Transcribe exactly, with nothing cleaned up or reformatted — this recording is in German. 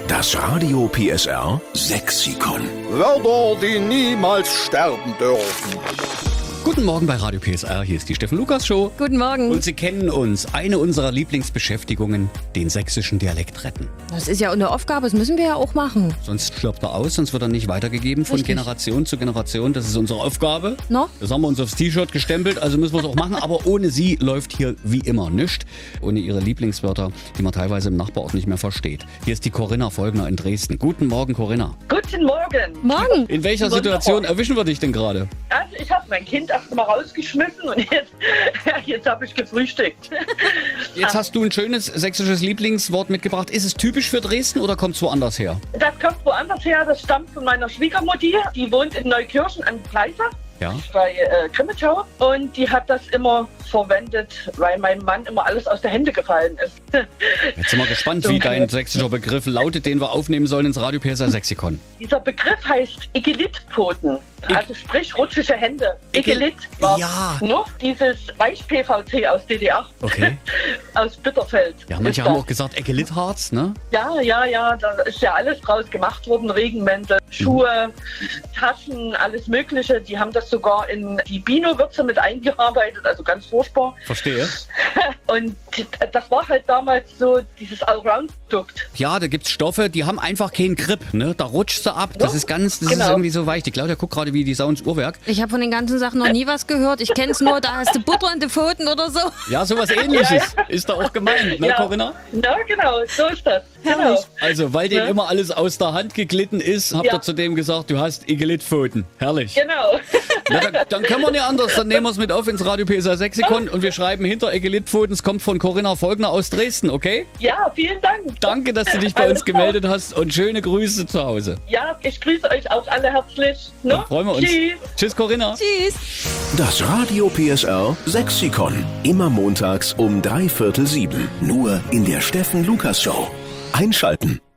Das Radio P S R Sexikon. Wörter, die niemals sterben dürfen. Guten Morgen bei Radio P S R, hier ist die Steffen Lukas Show. Guten Morgen. Und Sie kennen uns, eine unserer Lieblingsbeschäftigungen, den sächsischen Dialekt retten. Das ist ja eine Aufgabe, das müssen wir ja auch machen. Sonst stirbt er aus, sonst wird er nicht weitergegeben von Richtig. Generation zu Generation. Das ist unsere Aufgabe. No? Das haben wir uns aufs T-Shirt gestempelt, also müssen wir es auch machen. Aber ohne sie läuft hier wie immer nichts. Ohne ihre Lieblingswörter, die man teilweise im Nachbarort nicht mehr versteht. Hier ist die Corinna Folgner in Dresden. Guten Morgen, Corinna. Guten Morgen. Morgen. In welcher Wunderbar. Situation erwischen wir dich denn gerade? Also ich habe mein Kind erst mal rausgeschmissen und jetzt, jetzt habe ich gefrühstückt. Jetzt hast du ein schönes sächsisches Lieblingswort mitgebracht. Ist es typisch für Dresden oder kommt es woanders her? Das kommt woanders her, das stammt von meiner Schwiegermutti. Die wohnt in Neukirchen an Pleisach Ja. bei äh, Grimmitschau und die hat das immer verwendet, weil meinem Mann immer alles aus den Händen gefallen ist. Jetzt sind wir gespannt, wie dein sächsischer Begriff lautet, den wir aufnehmen sollen ins Radio P S R Sexikon. Dieser Begriff heißt Igelitpfoten, also sprich rutschige Hände. Igelit war Ja. nur dieses Weich-P V C aus D D R, Okay. aus Bitterfeld. Ja, ist manche haben das. auch gesagt Ekelitharz, ne? Ja, ja, ja, da ist ja alles draus gemacht worden. Regenmäntel, Schuhe, Taschen, alles Mögliche. Die haben das sogar in die Bino-Würze mit eingearbeitet, also ganz furchtbar. Verstehe. Und das war halt damals so dieses Allround-Produkt. Ja, da gibt's Stoffe, die haben einfach keinen Grip, ne? Da rutscht sie ab. Das Ja, ist ganz, das genau. ist irgendwie so weich. Die Claudia guckt gerade wie die Sau ins Uhrwerk. Ich habe von den ganzen Sachen noch nie was gehört. Ich kenne es nur, da hast du Butter in den Pfoten oder so. Ja, sowas ähnliches ist da auch gemeint, ne, Ja. Corinna? Ja, genau, so ist das. Genau. Herrlich. Also, weil dem Ja. immer alles aus der Hand geglitten ist, habt Ja. ihr zu dem gesagt, du hast Igelitpfoten. Herrlich. Genau. Na, dann, dann können wir nicht anders. Dann nehmen wir es mit auf ins Radio P S R Sexikon und wir schreiben hinter Igelitpfoten, es kommt von Corinna Folgner aus Dresden, okay? Ja, vielen Dank. Danke, dass du dich bei uns gemeldet hast und schöne Grüße zu Hause. Ja, ich grüße euch auch alle herzlich. Ne? Dann freuen wir uns. Tschüss. Tschüss, Corinna. Tschüss. Das Radio P S R Sexikon. Immer montags um drei Viertel sieben. Nur in der Steffen Lukas Show. Einschalten.